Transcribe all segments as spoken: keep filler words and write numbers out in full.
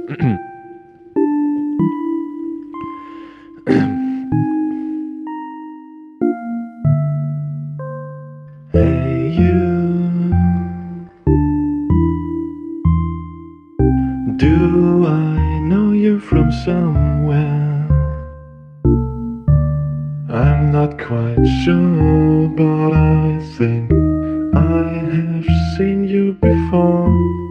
Hey you, do I know you from somewhere? I'm not quite sure, but I think I have seen you before.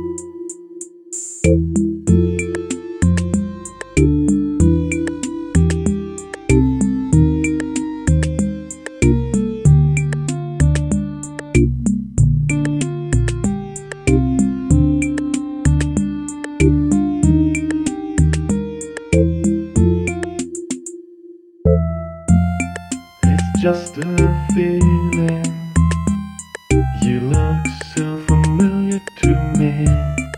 It's just a feeling. You look so familiar to me.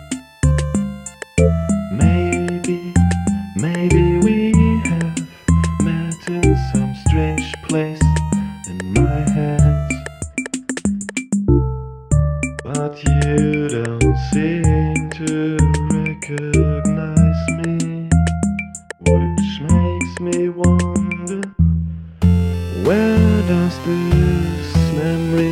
Maybe, maybe we have met in some strange place in my head. But you don't seem to recognize me, which makes me wonder, where does this memory